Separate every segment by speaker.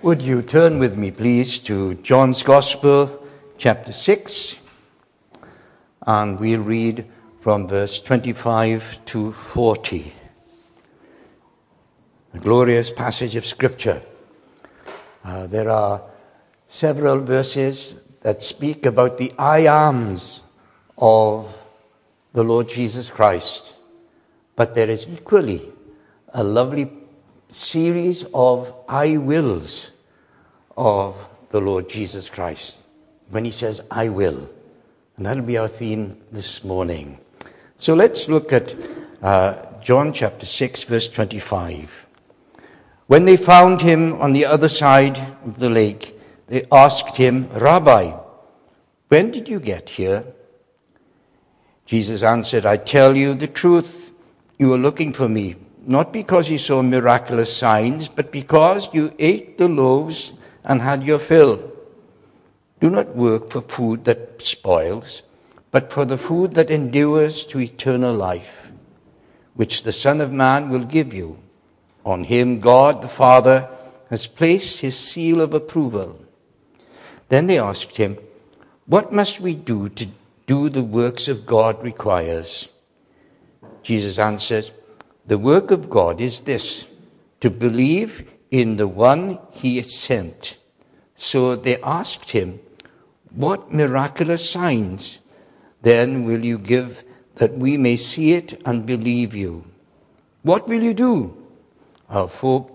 Speaker 1: Would you turn with me, please, to John's Gospel, chapter 6, and we'll read from verse 25 to 40. A glorious passage of Scripture. There are several verses that speak about the I ams of the Lord Jesus Christ, but there is equally a lovely series of I wills of the Lord Jesus Christ. When he says, I will. And that'll be our theme this morning. So let's look at John chapter 6, verse 25. When they found him on the other side of the lake, they asked him, Rabbi, when did you get here? Jesus answered, I tell you the truth, you are looking for me, not because you saw miraculous signs, but because you ate the loaves and had your fill. Do not work for food that spoils, but for the food that endures to eternal life, which the Son of Man will give you. On him God the Father has placed his seal of approval. Then they asked him, what must we do to do the works of God requires? Jesus answered, the work of God is this, to believe in the one he has sent. So they asked him, what miraculous signs then will you give that we may see it and believe you? What will you do? Our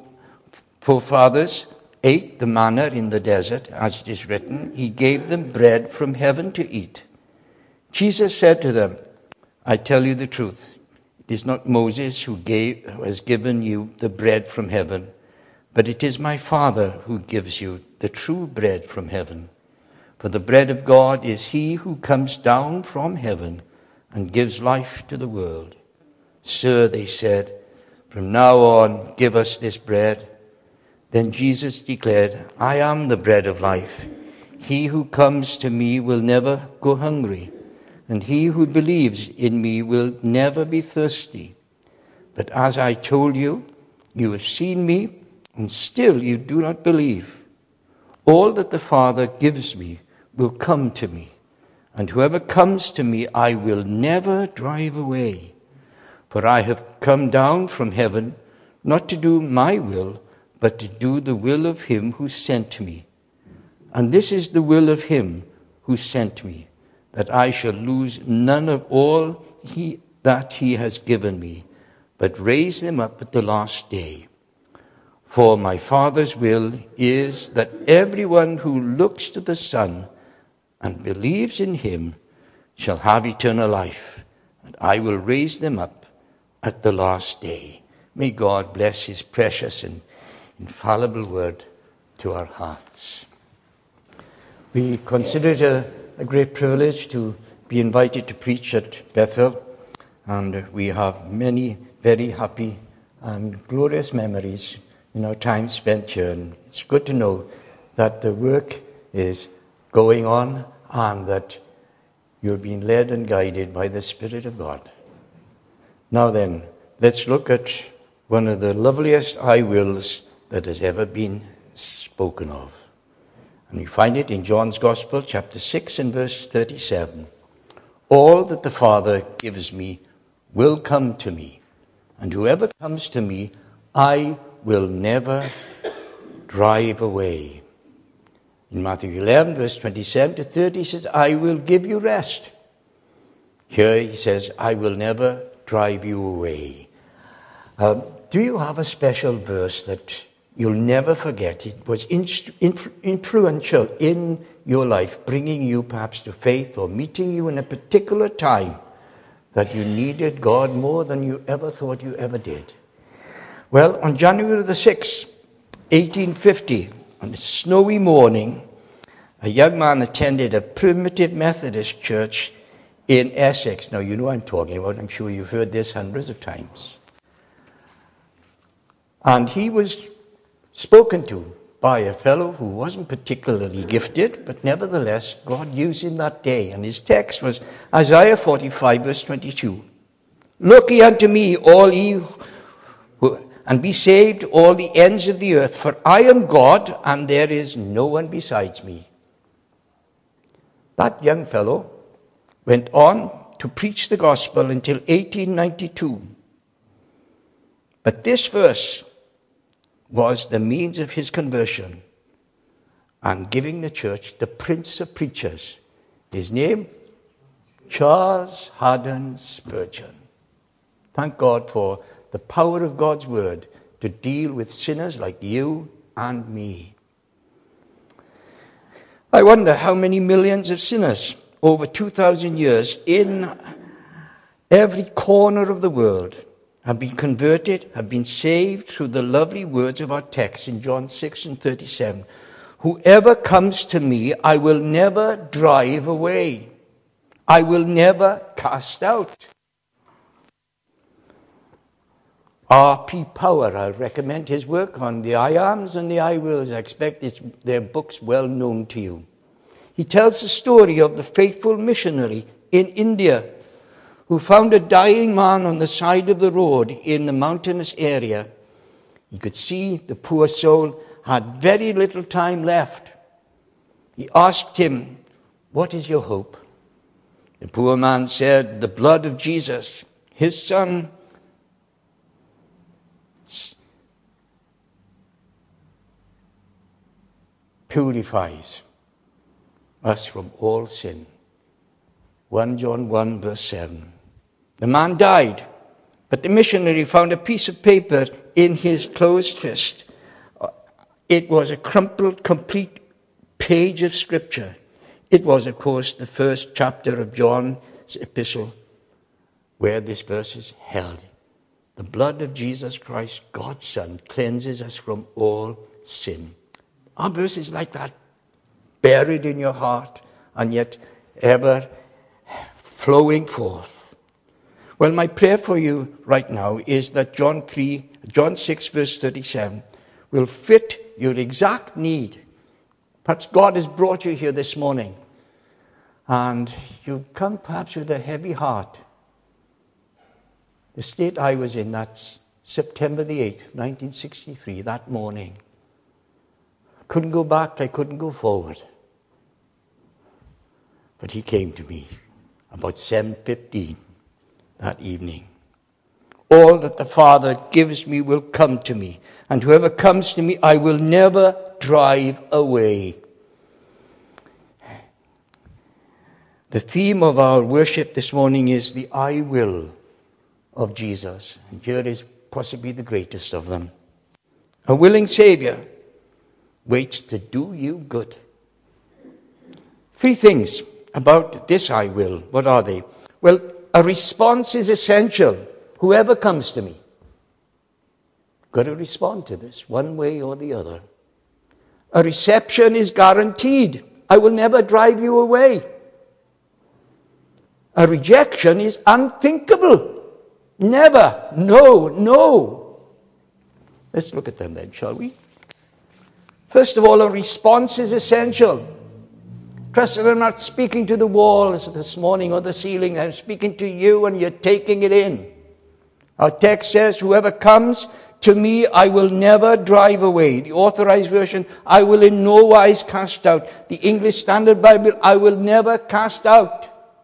Speaker 1: forefathers ate the manna in the desert, as it is written, he gave them bread from heaven to eat. Jesus said to them, I tell you the truth. It is not Moses who has given you the bread from heaven, but it is my Father who gives you the true bread from heaven. For the bread of God is he who comes down from heaven and gives life to the world. Sir, they said, from now on, give us this bread. Then Jesus declared, I am the bread of life. He who comes to me will never go hungry, and he who believes in me will never be thirsty. But as I told you, you have seen me, and still you do not believe. All that the Father gives me will come to me, and whoever comes to me I will never drive away. For I have come down from heaven, not to do my will, but to do the will of him who sent me. And this is the will of him who sent me, that I shall lose none of all that he has given me, but raise them up at the last day. For my Father's will is that everyone who looks to the Son and believes in him shall have eternal life, and I will raise them up at the last day. May God bless his precious and infallible word to our hearts. We consider it a great privilege to be invited to preach at Bethel, and we have many very happy and glorious memories in our time spent here. And it's good to know that the work is going on and that you're being led and guided by the Spirit of God. Now then, let's look at one of the loveliest I wills that has ever been spoken of. And you find it in John's Gospel, chapter 6 and verse 37. All that the Father gives me will come to me, and whoever comes to me, I will never drive away. In Matthew 11, verse 27 to 30, he says, I will give you rest. Here he says, I will never drive you away. Do you have a special verse that you'll never forget? It was influential in your life, bringing you perhaps to faith or meeting you in a particular time that you needed God more than you ever thought you ever did. Well, on January the 6th, 1850, on a snowy morning, a young man attended a primitive Methodist church in Essex. Now, you know what I'm talking about. I'm sure you've heard this hundreds of times. And he was spoken to by a fellow who wasn't particularly gifted, but nevertheless, God used him that day. And his text was Isaiah 45, verse 22. Look ye unto me, all ye who and be saved, all the ends of the earth, for I am God, and there is no one besides me. That young fellow went on to preach the gospel until 1892. But this verse was the means of his conversion and giving the church the Prince of Preachers. His name? Charles Haddon Spurgeon. Thank God for the power of God's word to deal with sinners like you and me. I wonder how many millions of sinners over 2,000 years in every corner of the world have been converted, have been saved through the lovely words of our text in John 6:37. Whoever comes to me, I will never drive away. I will never cast out. R.P. Power, I'll recommend his work on the I ams and the I wills. I expect their books well known to you. He tells the story of the faithful missionary in India who found a dying man on the side of the road in the mountainous area. He could see the poor soul had very little time left. He asked him, "What is your hope?" The poor man said, "The blood of Jesus, his son, purifies us from all sin." 1 John 1 verse 7. The man died, but the missionary found a piece of paper in his closed fist. It was a crumpled, complete page of scripture. It was, of course, the first chapter of John's epistle, where this verse is held. The blood of Jesus Christ, God's Son, cleanses us from all sin. Are verses like that buried in your heart and yet ever flowing forth? Well, my prayer for you right now is that John 6 verse 37 will fit your exact need. Perhaps God has brought you here this morning and you come perhaps with a heavy heart. The state I was in, that's September the 8th, 1963, that morning. I couldn't go back, I couldn't go forward. But he came to me about 7:15 that evening. All that the Father gives me will come to me, and whoever comes to me I will never drive away. The theme of our worship this morning is the I will of Jesus. And here is possibly the greatest of them. A willing Savior waits to do you good. 3 things about this I will. What are they? Well, a response is essential. Whoever comes to me, got to respond to this one way or the other. A reception is guaranteed. I will never drive you away. A rejection is unthinkable. Never. No, no. Let's look at them then, shall we? First of all, a response is essential. Trust that I'm not speaking to the walls this morning or the ceiling. I'm speaking to you and you're taking it in. Our text says, whoever comes to me, I will never drive away. The Authorized Version, I will in no wise cast out. The English Standard Bible, I will never cast out.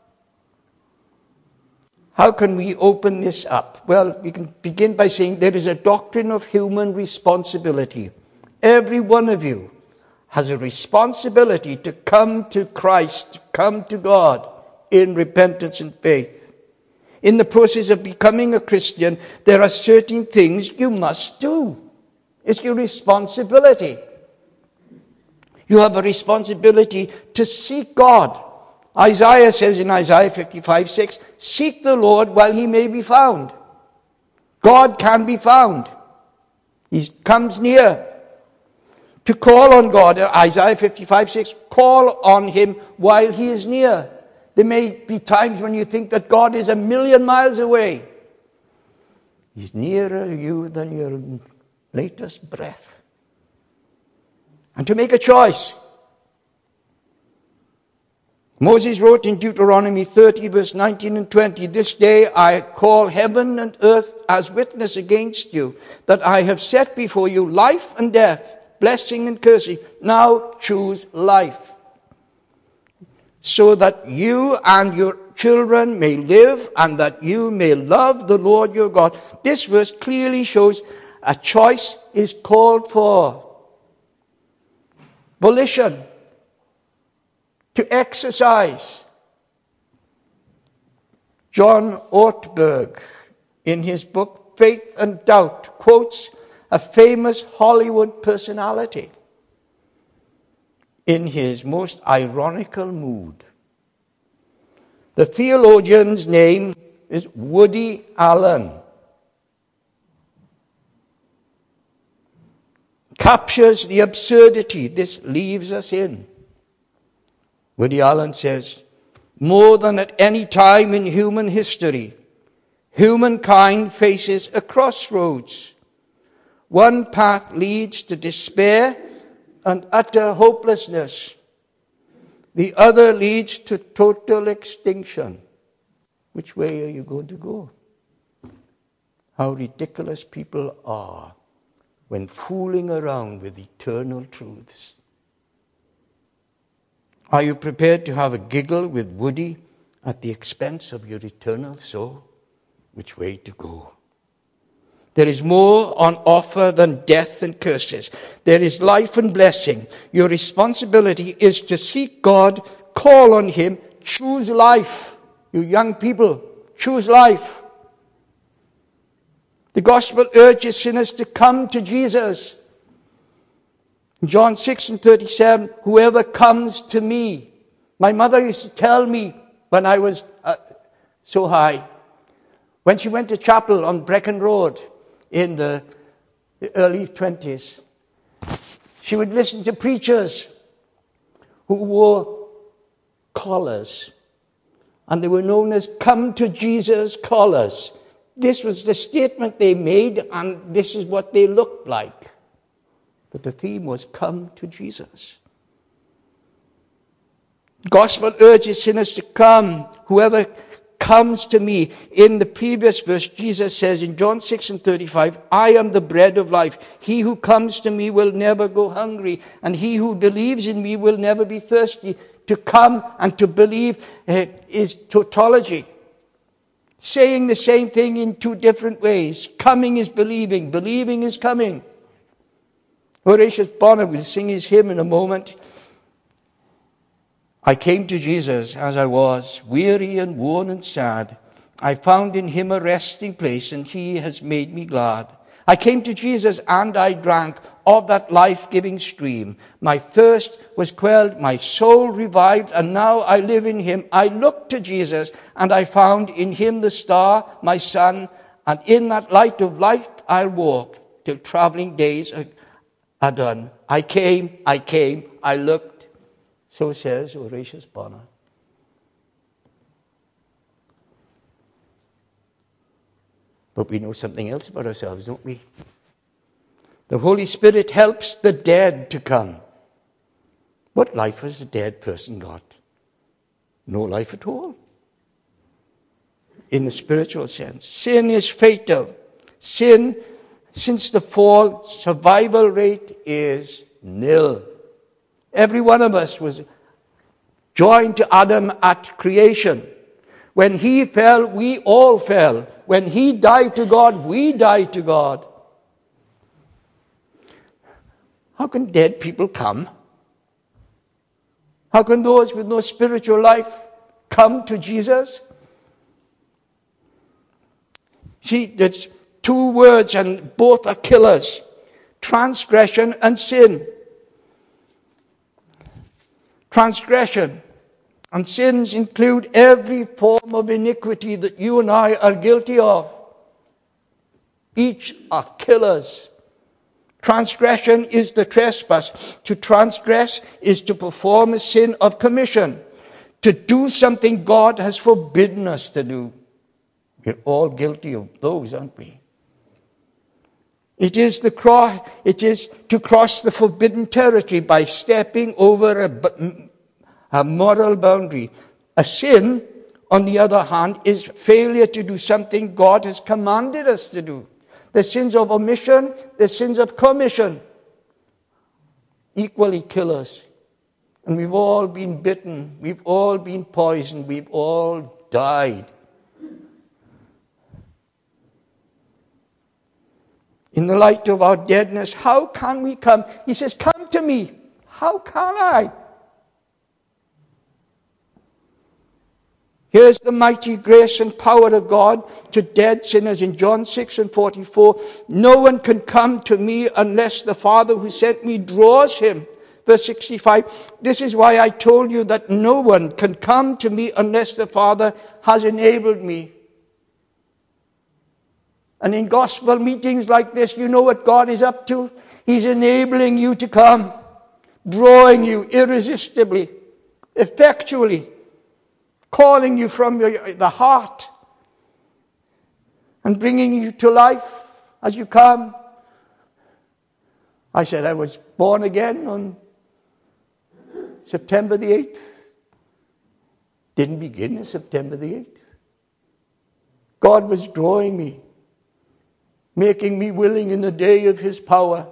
Speaker 1: How can we open this up? Well, we can begin by saying there is a doctrine of human responsibility. Every one of you has a responsibility to come to Christ, to come to God in repentance and faith. In the process of becoming a Christian, there are certain things you must do. It's your responsibility. You have a responsibility to seek God. Isaiah says in Isaiah 55:6, seek the Lord while he may be found. God can be found. He comes near. To call on God, Isaiah 55:6, call on him while he is near. There may be times when you think that God is 1,000,000 miles away. He's nearer you than your latest breath. And to make a choice. Moses wrote in Deuteronomy 30, verse 19 and 20, "This day I call heaven and earth as witness against you, that I have set before you life and death, blessing and cursing. Now choose life, so that you and your children may live, and that you may love the Lord your God." This verse clearly shows a choice is called for. Volition. To exercise. John Ortberg, in his book Faith and Doubt, quotes a famous Hollywood personality in his most ironical mood. The theologian's name is Woody Allen. Captures the absurdity this leaves us in. Woody Allen says, "More than at any time in human history, humankind faces a crossroads. One path leads to despair and utter hopelessness. The other leads to total extinction. Which way are you going to go?" How ridiculous people are when fooling around with eternal truths. Are you prepared to have a giggle with Woody at the expense of your eternal soul? Which way to go? There is more on offer than death and curses. There is life and blessing. Your responsibility is to seek God, call on Him, choose life. You young people, choose life. The gospel urges sinners to come to Jesus. John 6 and 37, "Whoever comes to me." My mother used to tell me when I was so high, when she went to chapel on Brecon Road in the early 20s, she would listen to preachers who wore collars, and they were known as "Come to Jesus" collars. This was the statement they made, and this is what they looked like. But the theme was "Come to Jesus." Gospel urges sinners to come. Whoever comes to me. In the previous verse, Jesus says in John 6 and 35, "I am the bread of life. He who comes to me will never go hungry, and he who believes in me will never be thirsty." To come and to believe is tautology. Saying the same thing in two different ways. Coming is believing. Believing is coming. Horatius Bonar will sing his hymn in a moment. "I came to Jesus as I was, weary and worn and sad. I found in him a resting place, and he has made me glad. I came to Jesus and I drank of that life-giving stream. My thirst was quelled, my soul revived, and now I live in him. I looked to Jesus, and I found in him the star, my sun, and in that light of life I'll walk till traveling days are done. I came, I looked." So says Horatius Bonar. But we know something else about ourselves, don't we? The Holy Spirit helps the dead to come. What life has a dead person got? No life at all. In the spiritual sense. Sin is fatal. Sin, since the fall, survival rate is nil. Every one of us was joined to Adam at creation. When he fell, we all fell. When he died to God, we died to God. How can dead people come? How can those with no spiritual life come to Jesus? See, there's two words and both are killers. Transgression and sin. Transgression and sins include every form of iniquity that you and I are guilty of. Each are killers. Transgression is the trespass. To transgress is to perform a sin of commission. To do something God has forbidden us to do. We're all guilty of those, aren't we? It is to cross the forbidden territory by stepping over a moral boundary. A sin, on the other hand, is failure to do something God has commanded us to do. The sins of omission, the sins of commission, equally kill us. And we've all been bitten, we've all been poisoned, we've all died. In the light of our deadness, how can we come? He says, come to me. How can I? Here's the mighty grace and power of God to dead sinners in John 6:44. No one can come to me unless the Father who sent me draws him. Verse 65, this is why I told you that no one can come to me unless the Father has enabled me. And in gospel meetings like this, you know what God is up to? He's enabling you to come, drawing you irresistibly, effectually, calling you from the heart and bringing you to life as you come. I said I was born again on September the 8th. Didn't begin on September the 8th. God was drawing me, making me willing in the day of his power.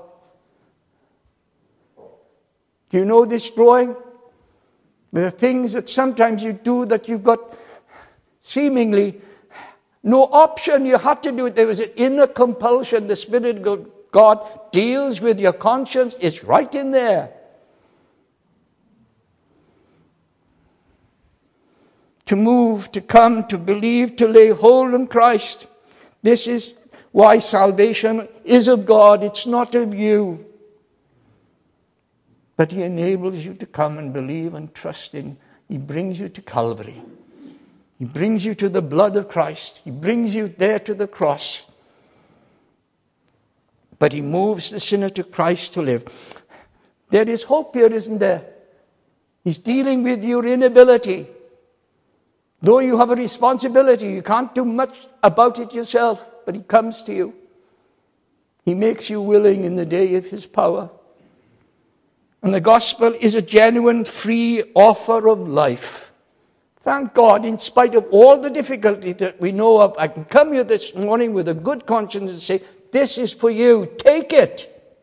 Speaker 1: Do you know this drawing? There are things that sometimes you do that you've got seemingly no option. You had to do it. There was an inner compulsion. The Spirit of God deals with your conscience. It's right in there. To move, to come, to believe, to lay hold on Christ. This is why salvation is of God. It's not of you. But he enables you to come and believe and trust in. He brings you to Calvary. He brings you to the blood of Christ. He brings you there to the cross. But he moves the sinner to Christ to live. There is hope here, isn't there? He's dealing with your inability. Though you have a responsibility, you can't do much about it yourself, but he comes to you. He makes you willing in the day of his power. And the gospel is a genuine free offer of life. Thank God, in spite of all the difficulty that we know of, I can come here this morning with a good conscience and say, this is for you, take it.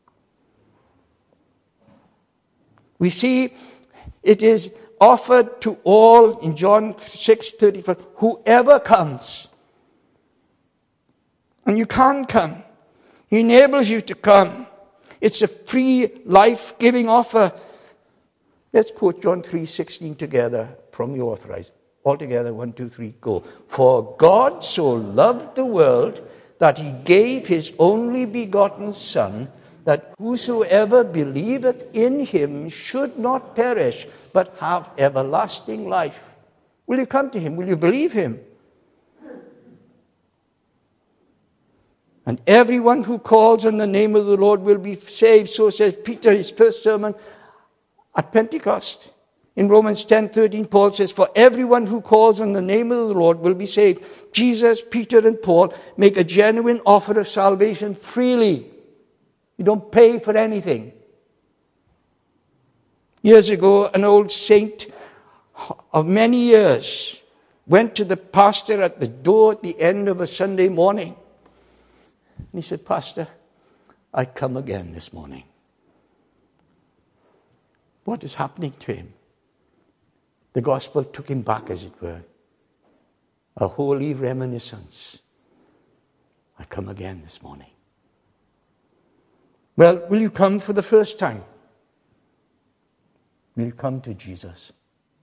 Speaker 1: We see it is offered to all in John 6:34, whoever comes. And you can come. He enables you to come. It's a free, life-giving offer. Let's quote John 3:16 together from the Authorized. All together, 1, 2, 3, go. For God so loved the world that he gave his only begotten Son, that whosoever believeth in him should not perish, but have everlasting life. Will you come to him? Will you believe him? And everyone who calls on the name of the Lord will be saved. So says Peter, his first sermon at Pentecost. In Romans 10:13, Paul says, for everyone who calls on the name of the Lord will be saved. Jesus, Peter, and Paul make a genuine offer of salvation freely. You don't pay for anything. Years ago, an old saint of many years went to the pastor at the door at the end of a Sunday morning. And he said, Pastor, I come again this morning. What is happening to him? The gospel took him back, as it were. A holy reminiscence. I come again this morning. Well, will you come for the first time? Will you come to Jesus?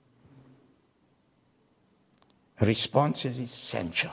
Speaker 1: A response is essential.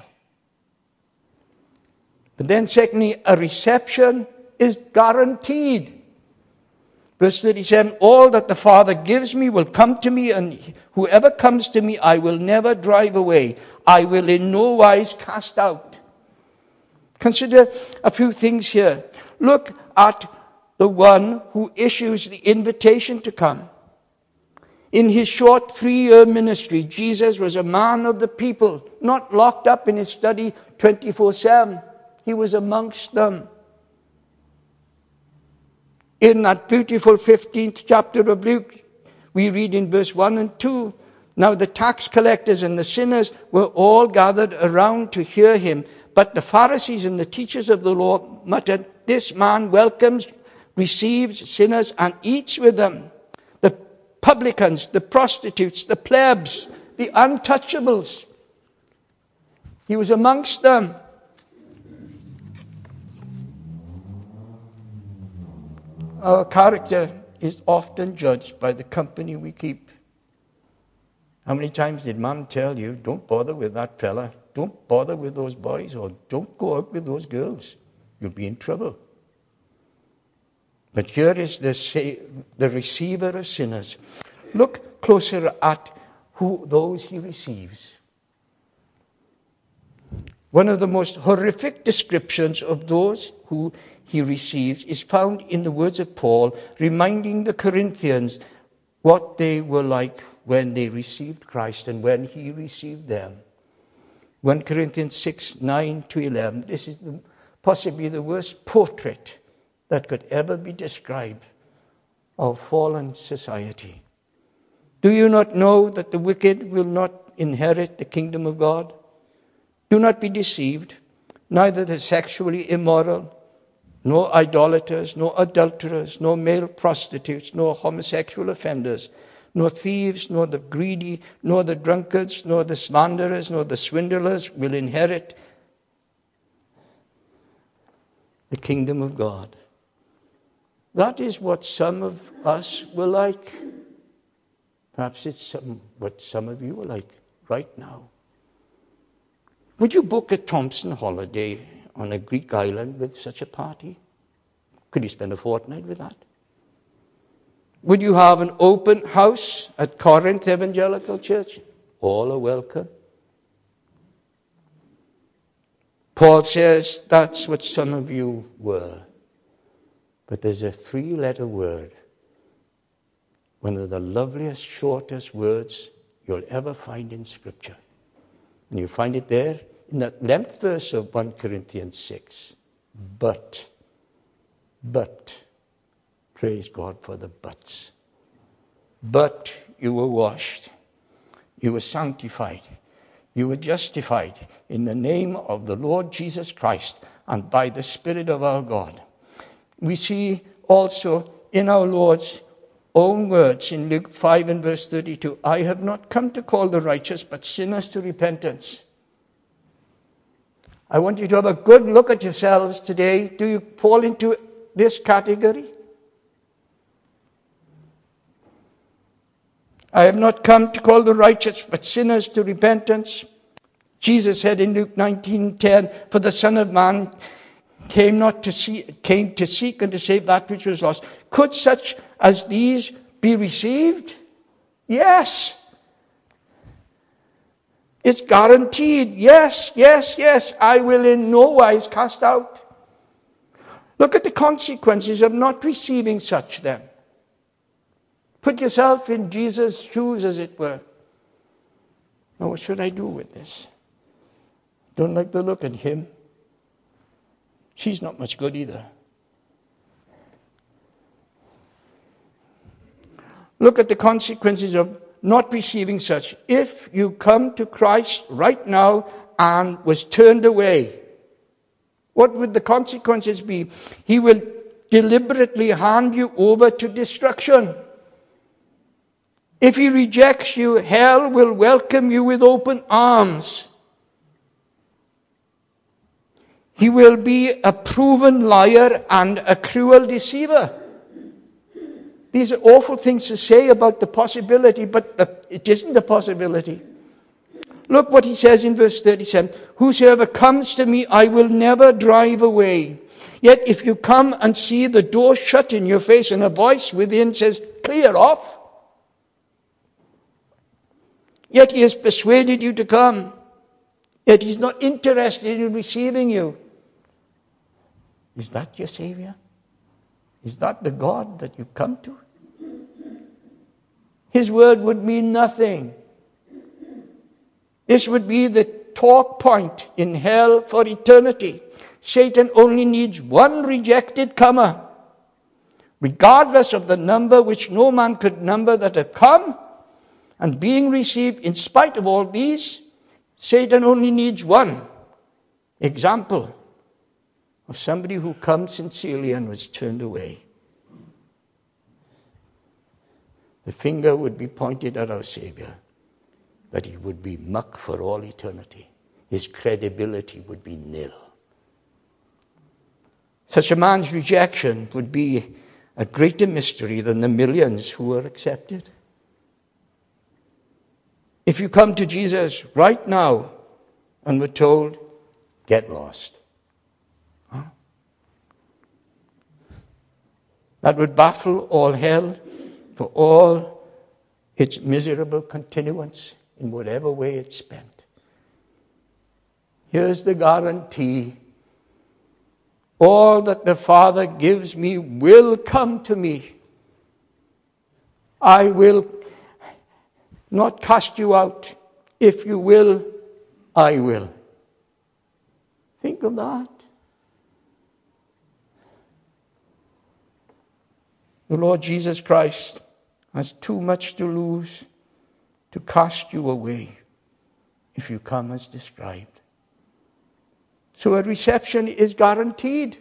Speaker 1: But then secondly, a reception is guaranteed. Verse 37, all that the Father gives me will come to me, and whoever comes to me I will never drive away. I will in no wise cast out. Consider a few things here. Look at the one who issues the invitation to come. In his short 3-year ministry, Jesus was a man of the people, not locked up in his study 24/7. He was amongst them. In that beautiful 15th chapter of Luke, We read in verse 1 and 2, now the tax collectors and the sinners were all gathered around to hear him. But the Pharisees and the teachers of the law muttered, this man welcomes, receives sinners and eats with them. The publicans, the prostitutes, the plebs, the untouchables. He was amongst them. Our character is often judged by the company we keep. How many times did Mom tell you, don't bother with that fella, don't bother with those boys, or don't go out with those girls. You'll be in trouble. But here is the receiver of sinners. Look closer at those he receives. One of the most horrific descriptions of those who he receives is found in the words of Paul, reminding the Corinthians what they were like when they received Christ and when he received them. 1 Corinthians 6, 9 to 11. This is possibly the worst portrait that could ever be described of fallen society. Do you not know that the wicked will not inherit the kingdom of God? Do not be deceived. Neither the sexually immoral, nor idolaters, nor adulterers, nor male prostitutes, nor homosexual offenders, nor thieves, nor the greedy, nor the drunkards, nor the slanderers, nor the swindlers will inherit the kingdom of God. That is what some of us were like. Perhaps it's what some of you are like right now. Would you book a Thompson holiday on a Greek island with such a party? Could you spend a fortnight with that? Would you have an open house at Corinth Evangelical Church? All are welcome. Paul says that's what some of you were. But there's a 3-letter word. One of the loveliest, shortest words you'll ever find in Scripture. And you find it there in that length verse of 1 Corinthians 6. But, praise God for the buts. But you were washed. You were sanctified. You were justified in the name of the Lord Jesus Christ and by the Spirit of our God. We see also in our Lord's own words in Luke 5 and verse 32, I have not come to call the righteous, but sinners to repentance. I want you to have a good look at yourselves today. Do you fall into this category? I have not come to call the righteous, but sinners to repentance. Jesus said in Luke 19:10, for the Son of Man came to seek and to save that which was lost. Could such as these be received? Yes. It's guaranteed. Yes, yes, yes. I will in no wise cast out. Look at the consequences of not receiving such then. Put yourself in Jesus' shoes, as it were. Now, what should I do with this? Don't like the look at him. She's not much good either. Look at the consequences of not receiving such. If you come to Christ right now and was turned away, what would the consequences be? He will deliberately hand you over to destruction. If he rejects you, hell will welcome you with open arms. He will be a proven liar and a cruel deceiver. These are awful things to say about the possibility, but it isn't a possibility. Look what he says in verse 37. Whosoever comes to me, I will never drive away. Yet if you come and see the door shut in your face and a voice within says, clear off. Yet he has persuaded you to come. Yet he's not interested in receiving you. Is that your Savior? Is that the God that you've come to? His word would mean nothing. This would be the talk point in hell for eternity. Satan only needs one rejected comer, regardless of the number which no man could number that have come, and being received in spite of all these, Satan only needs one example of somebody who comes sincerely and was turned away. The finger would be pointed at our Savior, but he would be muck for all eternity. His credibility would be nil. Such a man's rejection would be a greater mystery than the millions who were accepted. If you come to Jesus right now and were told, get lost. Huh? That would baffle all hell for all its miserable continuance in whatever way it's spent. Here's the guarantee. All that the Father gives me will come to me. I will not cast you out. If you will, I will. Think of that. The Lord Jesus Christ has too much to lose to cast you away if you come as described. So a reception is guaranteed.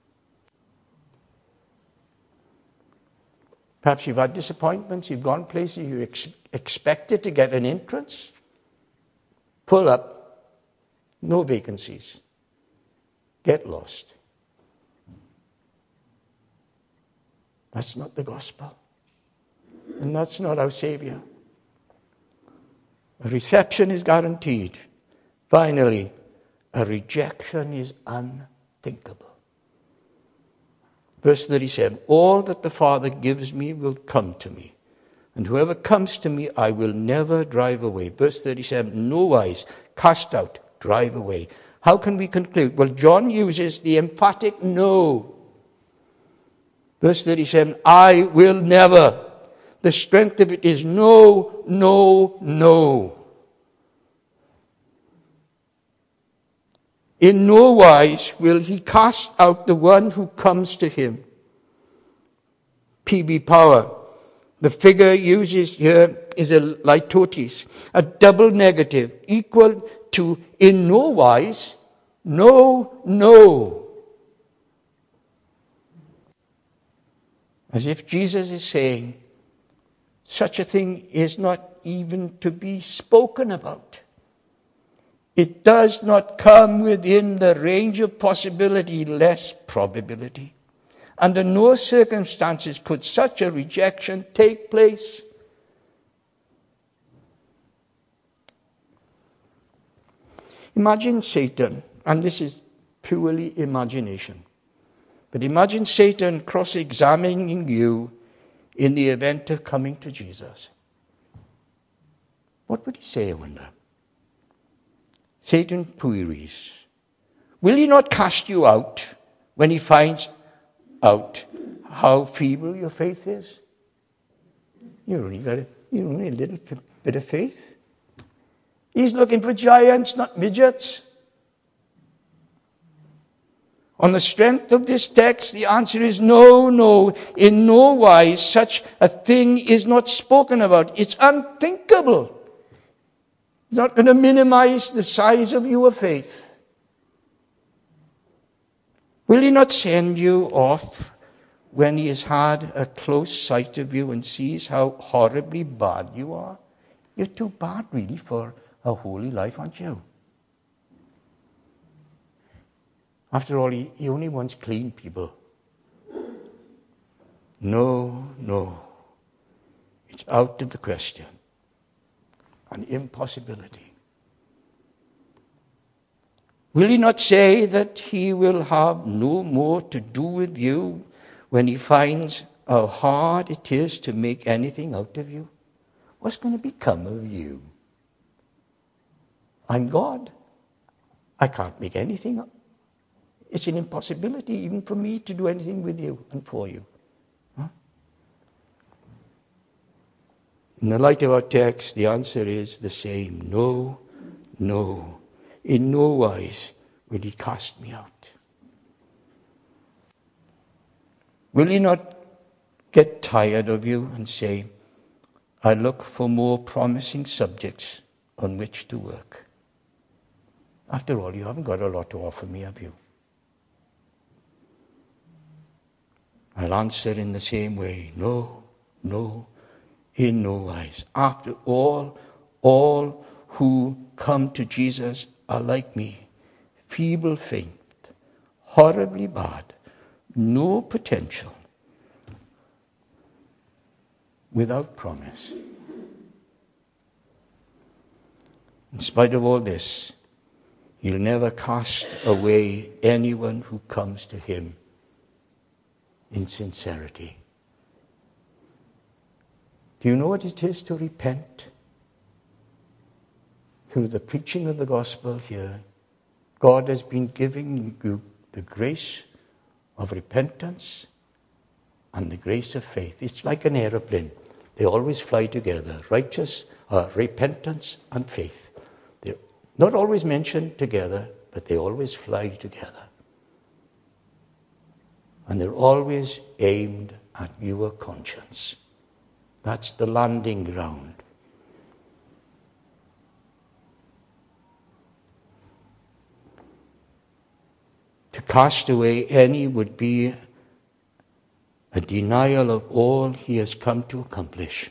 Speaker 1: Perhaps you've had disappointments, you've gone places you expected to get an entrance. Pull up, no vacancies. Get lost. That's not the gospel. And that's not our Savior. A reception is guaranteed. Finally, a rejection is unthinkable. Verse 37, all that the Father gives me will come to me, and whoever comes to me I will never drive away. Verse 37, no wise, cast out, drive away. How can we conclude? Well, John uses the emphatic no. Verse 37, I will never. The strength of it is no, no, no. In no wise will he cast out the one who comes to him. P.B. Power. The figure uses here is a litotes, a double negative, equal to in no wise, no, no. As if Jesus is saying, such a thing is not even to be spoken about. It does not come within the range of possibility, less probability. Under no circumstances could such a rejection take place. Imagine Satan, and this is purely imagination, but imagine Satan cross-examining you in the event of coming to Jesus. What would he say, I wonder? Satan queries, will he not cast you out when he finds out how feeble your faith is? You only a little bit of faith. He's looking for giants, not midgets. On the strength of this text, the answer is no, no. In no wise such a thing is not spoken about. It's unthinkable. He's not going to minimize the size of your faith. Will he not send you off when he has had a close sight of you and sees how horribly bad you are? You're too bad, really, for a holy life, aren't you? After all, he only wants clean people. No, no. It's out of the question. An impossibility. Will he not say that he will have no more to do with you when he finds how hard it is to make anything out of you? What's going to become of you? I'm God. I can't make anything up. It's an impossibility even for me to do anything with you and for you. Huh? In the light of our text, the answer is the same. No, no. In no wise will he cast me out. Will he not get tired of you and say, I look for more promising subjects on which to work. After all, you haven't got a lot to offer me, have you? I'll answer in the same way, no, in no wise. After all who come to Jesus are like me, feeble, faint, horribly bad, no potential, without promise. In spite of all this, he'll never cast away anyone who comes to him in sincerity. Do you know what it is to repent? Through the preaching of the gospel here, God has been giving you the grace of repentance and the grace of faith. It's like an aeroplane. They always fly together. Repentance and faith. They're not always mentioned together, but they always fly together. And they're always aimed at your conscience. That's the landing ground. To cast away any would be a denial of all he has come to accomplish.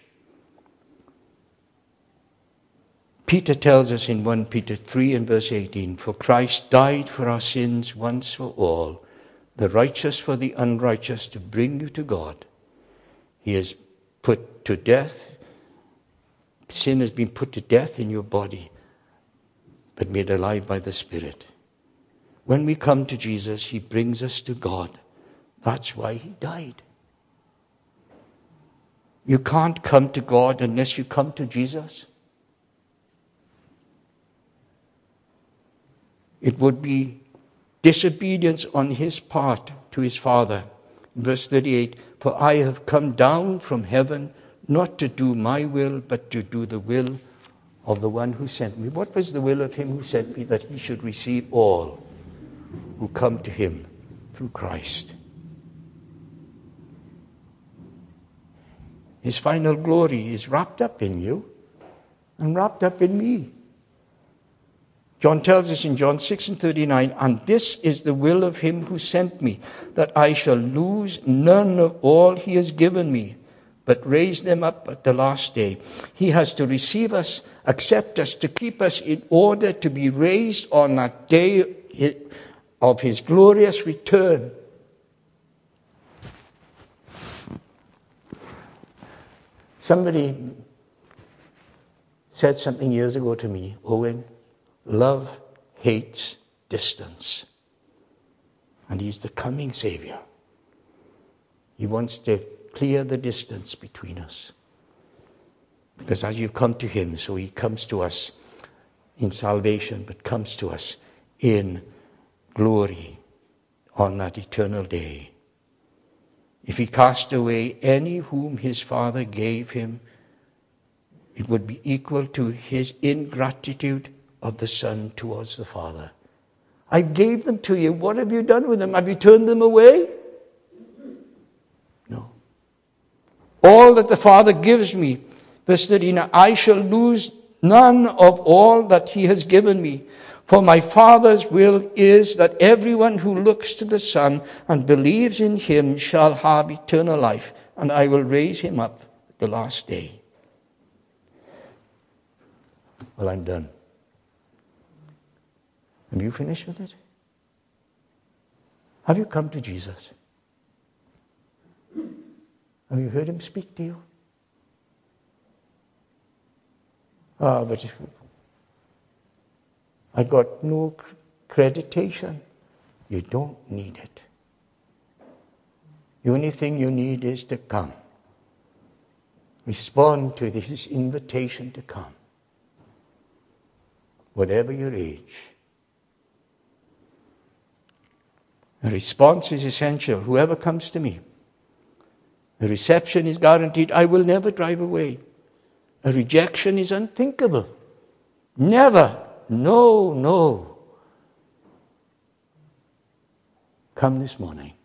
Speaker 1: Peter tells us in 1 Peter 3 and verse 18, for Christ died for our sins once for all, the righteous for the unrighteous, to bring you to God. He has put to death, sin has been put to death in your body, but made alive by the Spirit. When we come to Jesus, he brings us to God. That's why he died. You can't come to God unless you come to Jesus. It would be disobedience on his part to his Father. Verse 38, for I have come down from heaven not to do my will, but to do the will of the one who sent me. What was the will of him who sent me? That he should receive all who come to him through Christ. His final glory is wrapped up in you and wrapped up in me. John tells us in John 6 and 39, and this is the will of him who sent me, that I shall lose none of all he has given me, but raise them up at the last day. He has to receive us, accept us, to keep us in order to be raised on that day of his glorious return. Somebody said something years ago to me, Owen, love hates distance. And he's the coming Savior. He wants to clear the distance between us. Because as you come to him, so he comes to us in salvation, but comes to us in glory on that eternal day. If he cast away any whom his Father gave him, it would be equal to his ingratitude of the Son towards the Father. I gave them to you. What have you done with them? Have you turned them away? No. All that the Father gives me, verse 39, I shall lose none of all that he has given me. For my Father's will is that everyone who looks to the Son and believes in him shall have eternal life, and I will raise him up at the last day. Well, I'm done. Have you finished with it? Have you come to Jesus? Have you heard him speak to you? But I got no accreditation. You don't need it. The only thing you need is to come. Respond to his invitation to come. Whatever your age. A response is essential. Whoever comes to me. A reception is guaranteed. I will never drive away. A rejection is unthinkable. Never. No. Come this morning.